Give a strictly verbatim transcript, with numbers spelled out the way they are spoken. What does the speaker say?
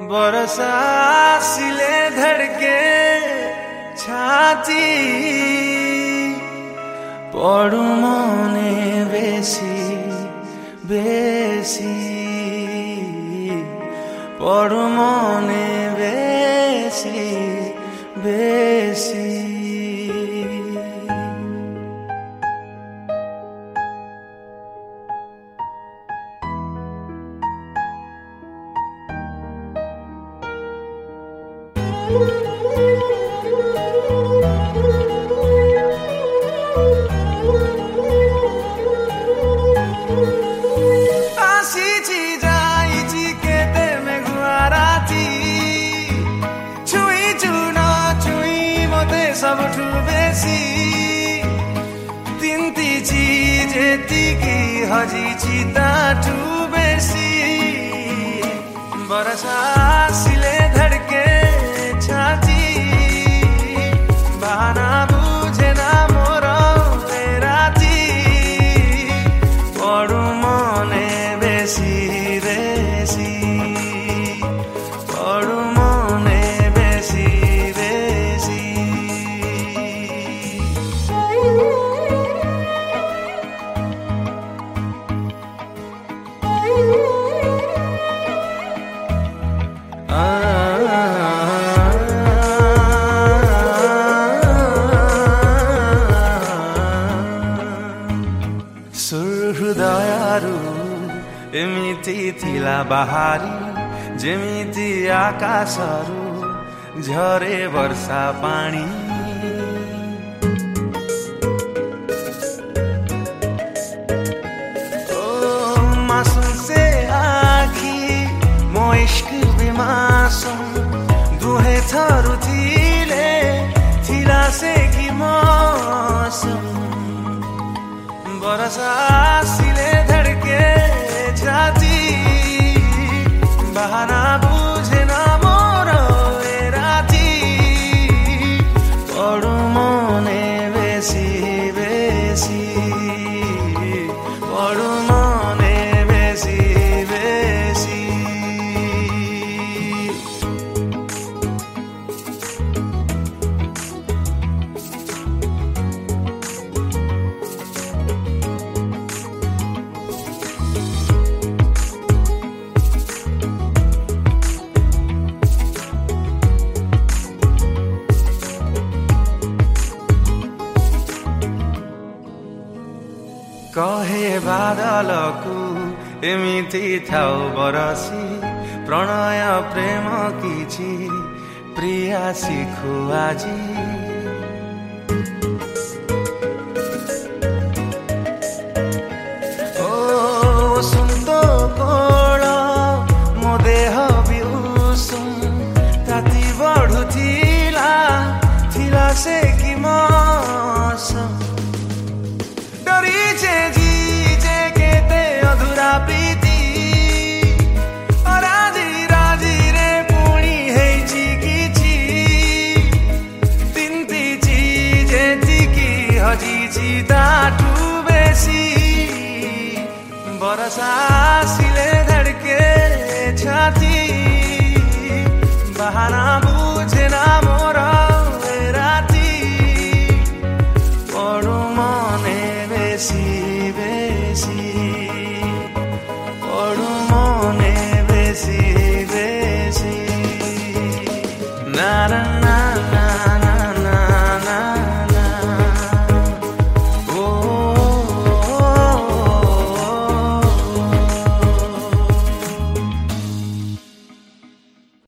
बरसा सिले धड़के छाती पड़ू मने बेसी बेसी पड़ू मने बेसी बेसी सबठू बेसी तिनती चीज एतिकी हजी चिताठू बेसी बरसा सिले धड़के छाती बहाना बुझे ना मोर राती पड़ू मने बेसी बेसी पड़ू मने बेसी बेसी हृदयारू एमिति थिला बाहारी जेमिति आकाशरू झरे वर्षा पानी ओ मासूम से आखी मो इश्क बेमासूम दुहे थरू थिले थिला से की मौसम बरसा सिले धड़के छाती बहाना बुझे ना मोर राती पड़ू मने बेसी बेसी पड़ू मने बेसी बेसी कहे बादलकू एमिति थाउ बरसी प्रणय प्रेम किछि प्रिया शिखु आजी ओ सुंदो कोल मो देह बिउसुम ताती बढ़ु थिला थिला से कि मौसम जी जे केते अधूरा प्रीति राजी राजी रे पुणी हेची किछि तिनती चीज एतिकी हजी चिताठू बेसी बरसा सिले धड़के छाती बहाना बुझे ना मोर राती पड़ू मने बेसी बेसी पड़ू मने बेसी बेसी ना ना ना ना